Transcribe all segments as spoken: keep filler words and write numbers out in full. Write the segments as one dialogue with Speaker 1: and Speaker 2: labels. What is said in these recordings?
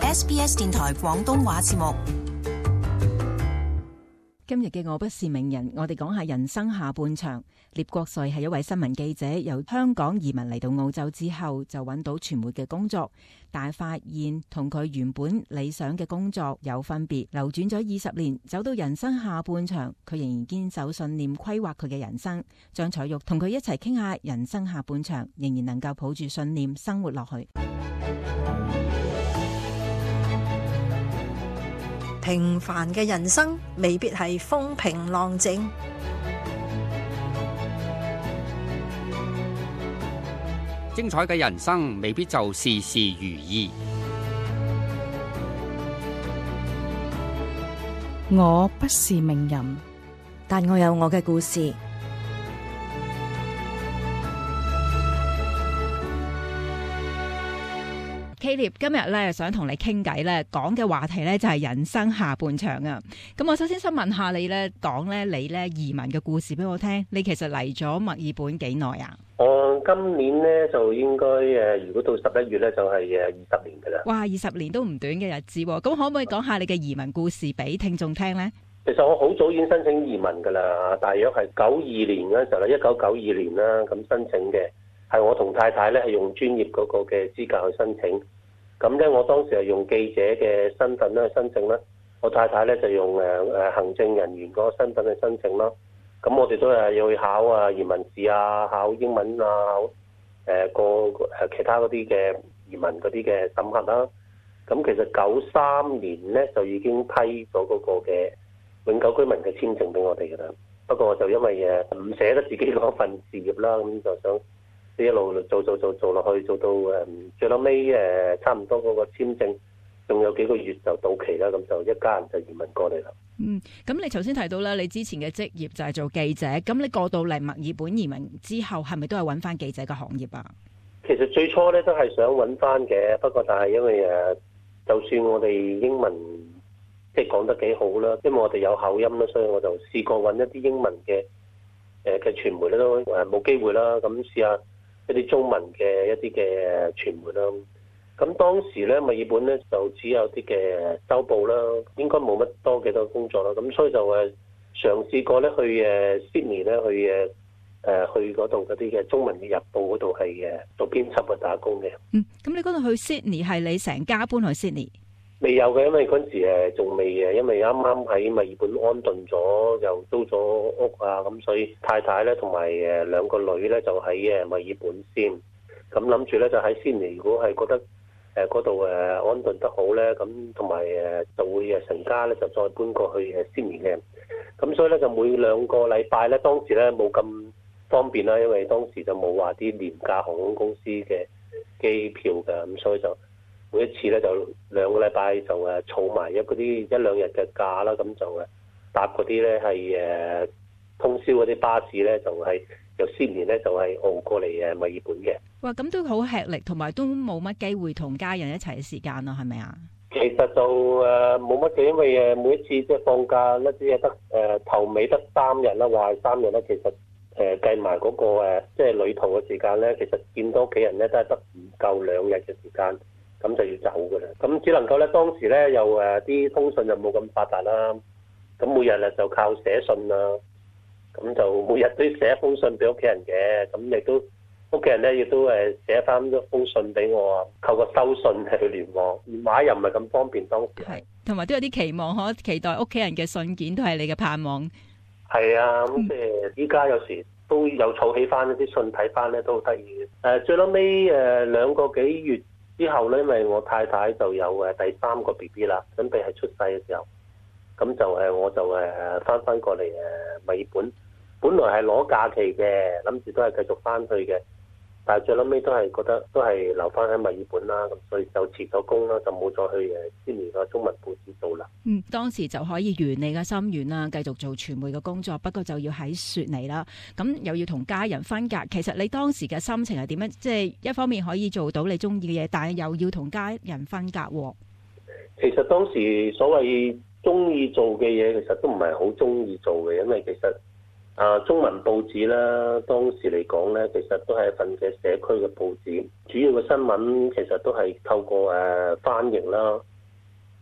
Speaker 1: S B S 電台廣東話節目。
Speaker 2: 今日嘅我不是名人，我哋講下人生下半場。聶國瑞係一位新聞記者，由香港移民嚟到澳洲之後，就揾到傳媒嘅工作，但係發現同佢原本理想嘅工作有分別。流轉咗二十年，走到人生下半場，佢仍然堅守信念，規劃佢嘅人生。張彩玉同佢一齊傾下人生下半場，仍然能夠抱住信念生活落去。
Speaker 3: 平凡嘅人生未必係風平浪靜，
Speaker 4: 精彩嘅人生未必就事事如意。
Speaker 5: 我不是名人，
Speaker 3: 但我有我嘅故事。
Speaker 2: Caleb 今日咧想同你傾偈咧，講嘅話題咧就係人生下半場啊！咁我首先想問下你咧，講咧你咧移民嘅故事俾我聽。你其實嚟咗墨爾本幾耐啊？
Speaker 6: 我今年咧就應該誒，如果到十一月咧就係誒二十年噶啦。哇，
Speaker 2: 二十年都唔短嘅日子，咁可唔可以講下你嘅移民故事俾聽眾聽咧？
Speaker 6: 其實我好早已經申請移民噶啦，大約係九二年嗰陣時候咧，一九九二年啦，咁申請嘅係我同太太咧係用專業嗰個嘅資格去申請。咁咧，我當時係用記者嘅身份咧去申請啦，我太太咧就用誒誒行政人員嗰個身份去申請啦。咁我哋都係要去考啊移民試啊，考英文啊，考誒個誒其他嗰啲嘅移民嗰啲嘅審核啦。咁其實九三年咧就已經批咗嗰個嘅永久居民嘅簽證俾我哋㗎啦。不過就因為誒唔捨得自己嗰份事業啦，咁就想一路做做做做落去，做到誒最後尾誒差唔多嗰個簽證仲有幾個月就到期啦，咁就一家人就移民過嚟啦。
Speaker 2: 嗯，咁你頭先提到啦，你之前嘅職業就係做記者，咁你過到嚟墨爾本移民之後，係咪都係揾翻記者嘅行業啊？
Speaker 6: 其實最初咧都係想揾翻嘅，不過但係因為誒，就算我哋英文即係講得幾好啦，因為我哋有口音啦，所以我就試過揾一啲英文嘅誒嘅傳媒咧都誒冇機會啦，咁試下一啲中文嘅一啲嘅傳媒啦，咁當時咧墨爾本咧就只有啲嘅週報啦，應該冇乜多幾多工作啦，咁所以就誒嘗試過咧去誒 Sydney 咧去誒誒去嗰度嗰啲嘅中文嘅日報嗰度係誒做編輯去打工嘅。
Speaker 2: 嗯，咁你嗰度去 Sydney 係你成家搬去 Sydney？
Speaker 6: 未有嘅，因為嗰陣時誒仲未誒，因為啱啱喺墨爾本安頓咗，又租咗屋啊，咁所以太太咧同埋誒兩個女咧就喺誒墨爾本先，咁諗住咧就喺悉尼，如果係覺得誒嗰度誒安頓得好咧，咁同埋誒就會誒成家咧就再搬過去誒悉尼嘅，咁所以咧就每兩個禮拜咧，當時咧冇咁方便啦，因為當時就冇話啲廉價航空公司嘅機票嘅，咁所以就每一次咧就兩個禮拜就誒儲埋一嗰啲一兩日嘅假啦，咁就誒搭嗰啲咧係誒通宵嗰啲巴士咧，就係由悉尼咧就係澳過嚟誒墨爾本嘅。
Speaker 2: 哇，咁都好吃力，同埋都冇乜機會同家人一齊嘅時間咯，係咪啊？
Speaker 6: 其實就誒冇乜嘅，因為誒每一次即係放假咧，只係得誒頭尾得三日啦，話係三日咧，其實誒計埋嗰個誒即係旅途嘅時間咧，其實見到屋企人咧都係得唔夠兩日嘅時間。咁就要走㗎啦，咁只能夠咧當時咧又誒啲通訊又冇咁發達啦，咁每日咧就靠寫信啦，咁就每日都要寫一封信俾屋企人嘅，咁亦都屋企人咧亦都誒寫翻一封信俾我啊，透過收信去聯絡，電話又唔係咁方便當時。
Speaker 2: 係，同埋都有啲期望，可期待屋企人嘅信件都係你嘅盼望。
Speaker 6: 係啊，咁即係依家有時都有儲起翻一啲信睇翻咧，都好得意嘅。誒最撈尾誒兩個幾月之後咧，因為我太太就有誒第三個 B B 啦，準備係出世嘅時候，咁就誒我就誒翻翻過嚟誒墨爾本，本來係攞假期嘅，諗住都係繼續翻去嘅，但係最撚尾都係覺得都係留翻喺墨爾本啦，咁所以就辭咗工啦，就冇再去誒悉尼個中文報紙做啦。
Speaker 2: 嗯，當時就可以圓你嘅心願啦，繼續做傳媒嘅工作，不過就要喺雪梨啦，咁又要同家人分隔。其實你當時嘅心情係點樣？即係一方面可以做到你中意嘅嘢，但係又要同家人分隔喎。
Speaker 6: 其實當時所謂中意做嘅嘢，其實都唔係好中意做嘅，因為其實啊中文報紙啦，當時嚟講咧，其實都係一份嘅社區嘅報紙，主要嘅新聞其實都係透過誒翻譯啦。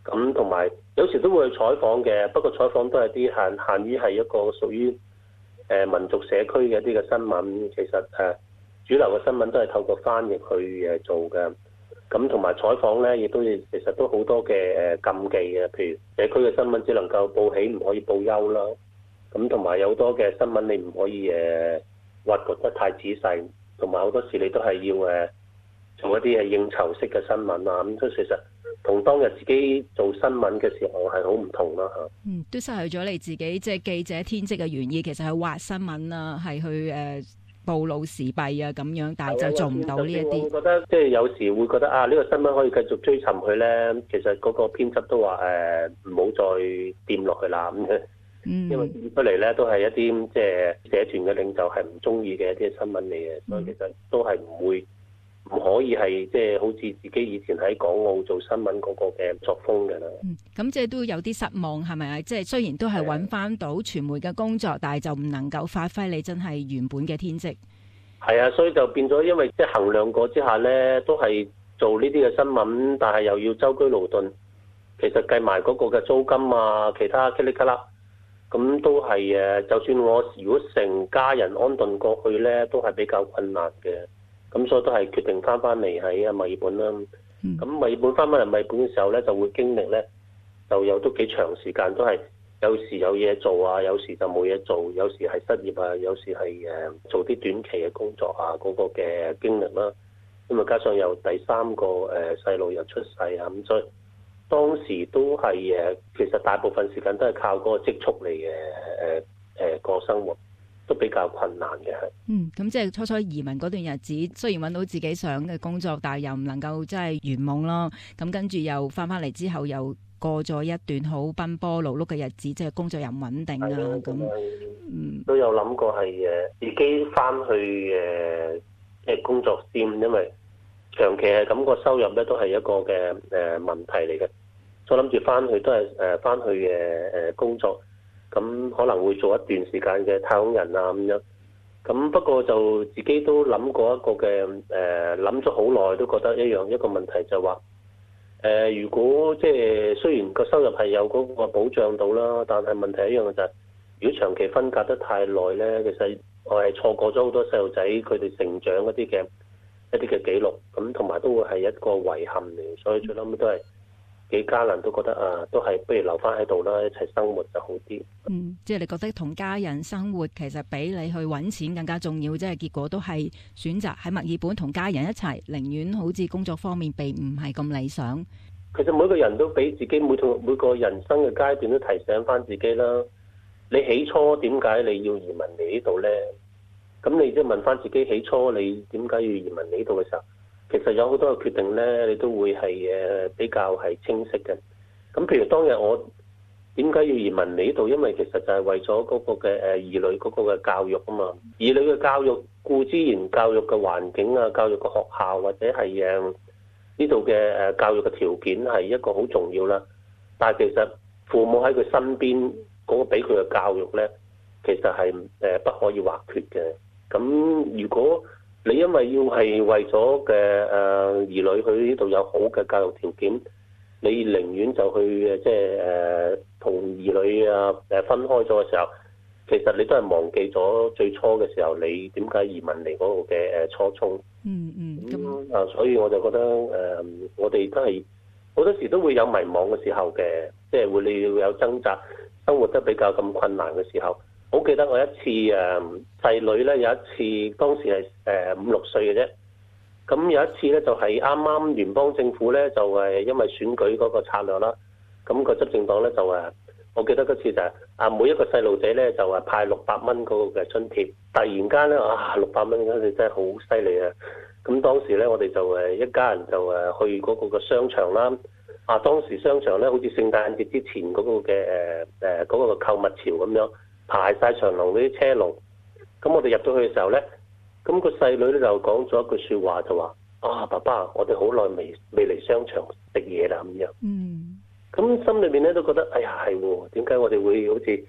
Speaker 6: 咁同埋有時都會去採訪嘅，不過採訪都係啲限限於係一個屬於誒民族社區嘅一啲嘅新聞。其實誒主流嘅新聞都係透過翻譯去誒做嘅。咁同埋採訪咧，亦都其實都好多嘅誒禁忌嘅，譬如社區嘅新聞只能夠報喜，唔可以報憂啦。咁同埋有好多嘅新聞你唔可以誒挖掘得太仔細，同埋好多時你都係要誒做一啲係應酬式嘅新聞啊。咁所以其實同當日自己做新聞嘅時候係好唔同啦嚇。
Speaker 2: 嗯，都失去咗你自己即係記者天職嘅原意，其實係挖新聞啊，係去誒。呃暴露時弊啊咁樣，但係就做唔到呢一啲。我覺得
Speaker 6: 即係有時會覺得啊，呢個新聞可以繼續追尋佢咧。其實嗰個編輯都話誒，唔好再掂落去啦咁嘅。嗯，因為出嚟咧都係一啲即係社團嘅領袖係唔中意嘅一啲新聞嚟嘅，所以其實都係唔會唔可以係即係好似自己以前喺港澳做新聞嗰個嘅作風嘅啦。
Speaker 2: 嗯，咁即係都有啲失望係咪啊？即係雖然都係揾翻到傳媒嘅工作，但係就唔能夠發揮你真係原本嘅天職。
Speaker 6: 係啊，所以就變咗，因為即係衡量過之下咧，都係做呢啲嘅新聞，但係又要舟車勞頓，其實計埋嗰個嘅租金啊，其他噼里咔啦，咁都係誒。就算我如果成家人安頓過去咧，都係比較困難嘅。咁所以都係決定翻翻嚟喺啊墨爾本啦。咁墨爾本翻翻嚟墨爾本嘅時候咧，就會經歷咧，就有都幾長時間都係。有時有嘢做啊，有時就冇嘢做，有時係失業啊，有時係誒做啲短期嘅工作啊，嗰個嘅經歷啦。咁啊，加上有第三個誒細路又出世啊，咁所以當時都係誒，其實大部分時間都係靠嗰個積蓄嚟嘅誒誒過生活，都比較困難嘅係。
Speaker 2: 嗯，咁即係初初移民嗰段日子，雖然揾到自己想嘅工作，但係又唔能夠真係圓夢咯。咁跟住又翻返嚟之後又。過咗一段好奔波勞碌嘅日子，即係工作又唔穩定啊，咁嗯
Speaker 6: 都有諗過係誒自己翻去誒即係工作先，因為長期係咁個收入咧都係一個嘅誒問題嚟嘅，所以諗住翻去都係誒翻去誒誒工作，咁可能會做一段時間嘅太空人啊咁樣，咁不過就自己都諗過一個嘅誒諗咗好耐，都覺得一樣一個問題就係話。誒、呃，如果即係雖然個收入係有嗰個保障到啦，但係問題一樣嘅就係、是，如果長期分隔得太耐咧，其實我係錯過咗好多細路仔佢哋成長一啲嘅一啲嘅記錄，咁同埋都會係一個遺憾嚟，所以最後尾都係幾家人都覺得啊，都係不如留翻喺度啦，一齊生活就好啲。
Speaker 2: 嗯，即係你覺得同家人生活其實比你去揾錢更加重要，即係結果都係選擇喺墨爾本同家人一齊，寧願好似工作方面並唔係咁理想。
Speaker 6: 其實每個人都俾自己每同每個人生嘅階段都提醒翻自己啦。你起初點解你要移民嚟呢度呢？咁你即係問翻自己，起初你點解要移民嚟呢度嘅時候，其實有好多嘅決定呢，你都會係誒比較係清晰嘅。咁譬如當日我點解要移民嚟呢度？因為其實就係為咗嗰個嘅誒兒女嗰個嘅教育啊嘛。兒女嘅教育固之然教育嘅環境啊，教育嘅學校或者係誒呢度嘅誒教育嘅條件係一個好重要啦。但係其實父母喺佢身邊嗰個俾佢嘅教育咧，其實係誒不可以或缺嘅。咁如果你因為要係為咗嘅誒兒女去呢度有好嘅教育條件，你寧願就去即係誒同兒女啊誒分開咗嘅時候，其實你都係忘記咗最初嘅時候你點解移民嚟嗰個嘅誒初衷。
Speaker 2: 嗯嗯。
Speaker 6: 咁啊，所以我就覺得誒、呃，我哋都係好多時都會有迷茫嘅時候嘅，即係會你要有掙扎，生活得比較咁困難嘅時候。好記得我一次誒細女咧，有一次當時係誒五六歲嘅啫。咁有一次咧就係啱啱聯邦政府咧就係因為選舉嗰個策略啦，咁個執政黨咧就誒，我記得嗰次就係啊每一個細路仔咧就係派六百蚊嗰個嘅津貼，突然間咧啊六百蚊嗰陣真係好犀利啊！咁當時咧我哋就誒一家人就誒去嗰個嘅商場啦，啊當時商場咧好似聖誕節之前嗰個嘅誒誒嗰個嘅購物潮咁樣。排晒長龍嗰啲車龍，咁我哋入到去嘅時候咧，咁個細女咧就講咗一句説話，就話：啊，爸爸，我哋好耐未未嚟商場食嘢啦咁樣。嗯。咁心裏面咧都覺得，哎呀係喎，點解我哋會好似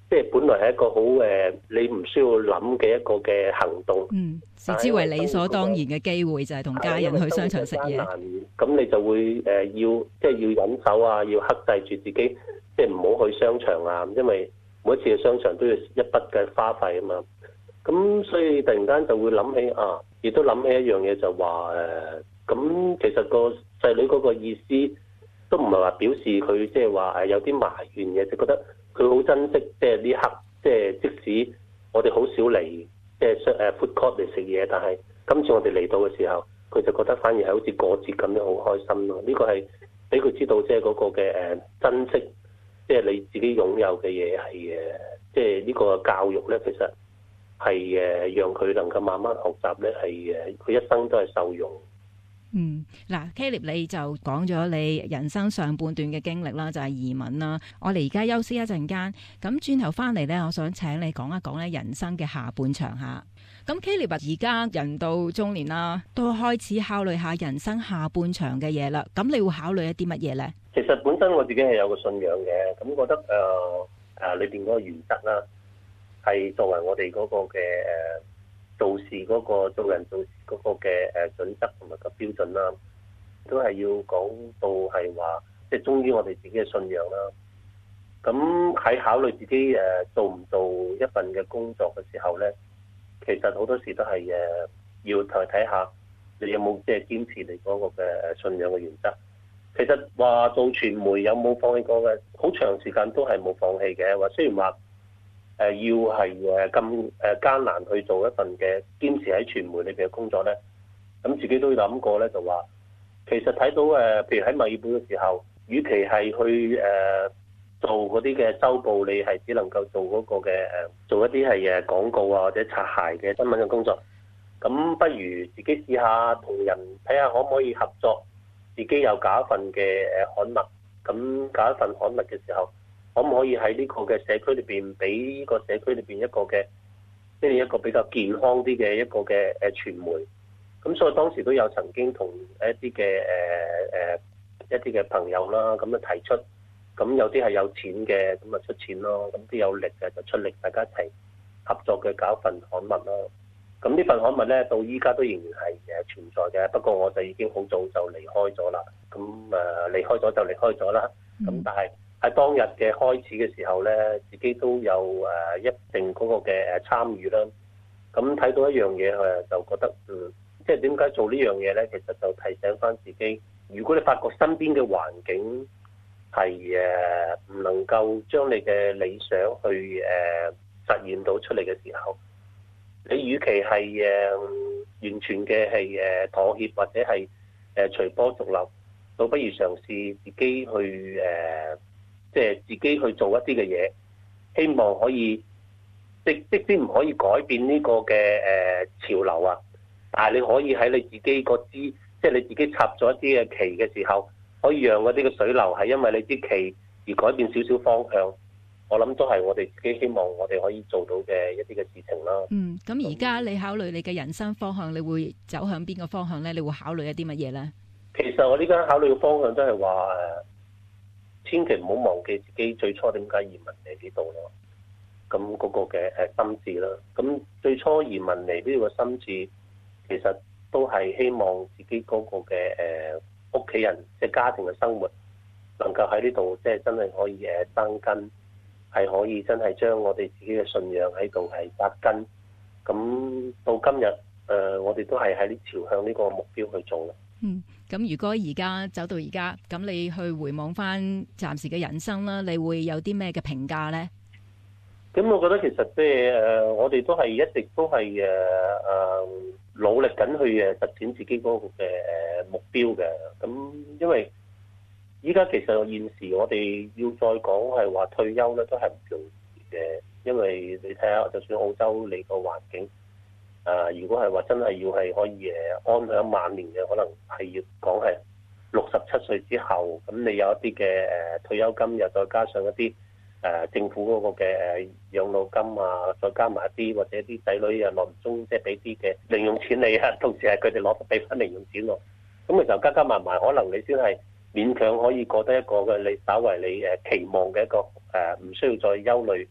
Speaker 6: 即係本來係一個好誒，你唔需要諗嘅一個嘅行動。
Speaker 2: 嗯，視之為理所當然嘅機會，就係同家人去商場食嘢。
Speaker 6: 咁你就會誒要即係要忍手啊，要克制住自己，即係唔好去商場啊，因為每一次去商場都要一筆嘅花費啊嘛。咁所以突然間就會諗起啊，亦都諗起一樣嘢就話誒，咁、呃、其實個細女嗰個意思都唔係話表示佢即係話誒有啲埋怨嘅，就覺得佢好珍惜即係呢刻，即係即使我哋好少嚟即係誒 food court 嚟食嘢，但係今次我哋嚟到嘅時候，佢就覺得反而係好似過節咁樣好開心咯。呢個係俾佢知道即係嗰個嘅誒珍惜，即係你自己擁有嘅嘢係誒，即係呢個教育咧，其實係誒讓佢能夠慢慢學習咧，係誒佢一生都係受用。
Speaker 2: 嗯，嗱 Caleb 你就講咗你人生上半段嘅經歷啦，就係移民啦。我哋而家休息一陣間，咁轉頭翻嚟咧，我想請你講一講咧人生嘅下半場下。咁 Caleb 而家人到中年啦，都開始考慮下人生下半場嘅嘢啦。咁你會考慮一啲乜嘢咧？
Speaker 6: 其實本身我自己係有個信仰嘅，咁覺得誒誒裏邊嗰個原則啦，係作為我哋嗰個嘅誒。做事嗰、那個做人做事嗰個嘅誒準則同埋個標準啦，都係要講到係話，即係忠於我哋自己嘅信仰啦。咁喺考慮自己誒做唔做一份嘅工作嘅時候咧，其實好多時都係誒要睇睇下你有冇即係堅持你嗰個嘅信仰嘅原則。其實話做傳媒有冇放棄過嘅？好長時間都係冇放棄嘅。話雖然話。誒要係誒咁誒艱難去做一份嘅堅持喺傳媒裏邊嘅工作咧，咁自己都諗過咧，就話其實睇到誒，譬如喺墨爾本嘅時候，與其係去誒、呃、做嗰啲嘅週報，你係只能夠做嗰個嘅誒做一啲係誒廣告啊或者擦鞋嘅新聞嘅工作，咁不如自己試下同人睇下可唔可以合作，自己又搞一份嘅誒刊物，咁搞一份刊物嘅時候。可唔可以喺呢個嘅社區裏邊，俾呢個社區裏邊一個嘅，即係一個比較健康啲嘅一個嘅誒傳媒。咁所以當時都有曾經同一啲嘅誒誒一啲嘅朋友啦，咁啊提出，咁有啲係有錢嘅，咁啊出錢咯；咁啲有力嘅就出力，大家一齊合作嘅搞份刊物咯。咁呢份刊物咧，到依家都仍然係誒存在嘅，不過我就已經好早就離開咗啦。咁誒離開咗就離開咗啦。咁但係。喺當日嘅開始嘅時候咧，自己都有誒一定嗰個嘅誒參與啦。咁睇到一樣嘢誒，就覺得嗯，即係點解做呢樣嘢咧？其實就提醒翻自己，如果你發覺身邊嘅環境係誒唔能夠將你嘅理想去誒實現到出嚟嘅時候，你與其係誒完全嘅係誒妥協或者係誒隨波逐流，倒不如嘗試自己去誒。即係自己去做一啲嘅嘢，希望可以即即使唔可以改變呢個嘅誒潮流啊，但係你可以喺你自己個枝，即係你自己插咗一啲嘅旗嘅時候，可以讓嗰啲嘅水流係因為你啲旗而改變少少方向。我諗都係我哋自己希望我哋可以做到嘅一啲嘅事情啦。
Speaker 2: 嗯，咁而家你考慮你嘅人生方向，你會走向邊個方向咧？你會考慮一啲乜嘢咧？
Speaker 6: 其實我呢家考慮嘅方向都係話誒。千祈唔好忘記自己最初點解移民嚟呢度咯，咁嗰個嘅誒心志啦。咁最初移民嚟呢個心志，其實都係希望自己嗰個嘅誒屋企人即係家庭嘅生活，能夠喺呢度即係真係可以誒生根，係可以真係將我哋自己嘅信仰喺度係扎根。咁到今日誒，我哋都係喺呢朝向呢個目標去做啦。
Speaker 2: 嗯，咁如果而家走到而家，咁你去回望翻暫時嘅人生啦，你會有啲咩嘅評價咧？
Speaker 6: 咁我覺得其實即係誒，我哋都係一直都係誒誒努力緊去誒實踐自己嗰個嘅誒目標嘅。咁因為依家其實現時我哋要再講係話退休咧，都係唔容易嘅，因為你睇下，就算澳洲你個環境。誒，如果係話真係要係可以誒安享晚年嘅，可能係要講係六十七歲之後，咁你有一啲嘅誒退休金，又再加上一啲誒政府嗰個嘅誒養老金啊，再加埋一啲或者啲仔女啊，耐唔中即係俾啲嘅零用錢你啊，同時係佢哋攞俾翻零用錢咯，咁其實加加埋埋，可能你先係勉強可以過得一個嘅你稍為你誒期望嘅一個誒，唔需要再憂慮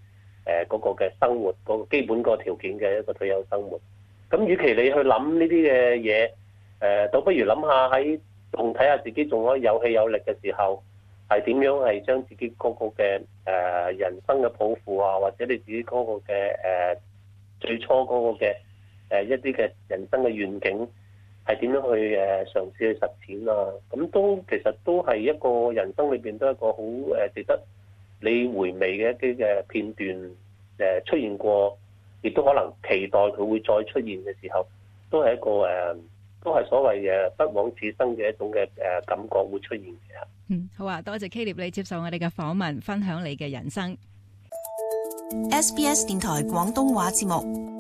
Speaker 6: 誒嗰個嘅生活嗰、嗰個基本個條件嘅一個退休生活。咁與其你去諗呢啲嘅嘢，誒倒不如諗下喺仲睇下自己仲可以有氣有力嘅時候，係點樣係將自己嗰個嘅誒人生嘅抱負啊，或者你自己嗰個嘅誒最初嗰個嘅誒一啲嘅人生嘅願景，係點樣去誒嘗試去實踐啊？咁都其實都係一個人生裏邊都係一個好誒值得你回味嘅一啲嘅片段誒出現過，亦都可能期待佢會再出現嘅時候，都係一個誒，都係所謂誒不枉此生嘅一種嘅誒感覺會出現嘅。
Speaker 2: 嗯，好啊，多謝 Caleb 你接受我哋嘅訪問，分享你嘅人生。
Speaker 1: S B S 電台廣東話節目。